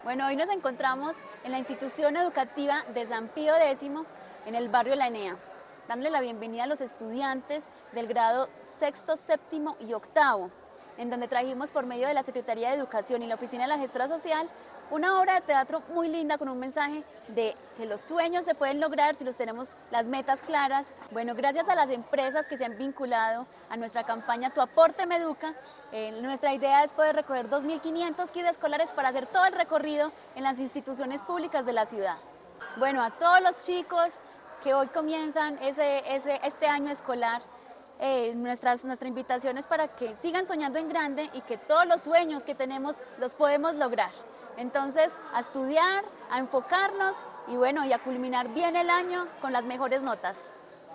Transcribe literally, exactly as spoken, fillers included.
Bueno, hoy nos encontramos en la institución educativa de San Pío X, en el barrio La Enea, dándole la bienvenida a los estudiantes del grado sexto, séptimo y octavo, en donde trajimos por medio de la Secretaría de Educación y la Oficina de la Gestora Social una obra de teatro muy linda con un mensaje de que los sueños se pueden lograr si los tenemos las metas claras. Bueno, gracias a las empresas que se han vinculado a nuestra campaña Tu Aporte Me Educa, eh, nuestra idea es poder recoger dos mil quinientos kits escolares para hacer todo el recorrido en las instituciones públicas de la ciudad. Bueno, a todos los chicos que hoy comienzan ese, ese, este año escolar, eh, nuestras, nuestra invitación es para que sigan soñando en grande y que todos los sueños que tenemos los podemos lograr. Entonces, a estudiar, a enfocarnos y bueno, y a culminar bien el año con las mejores notas.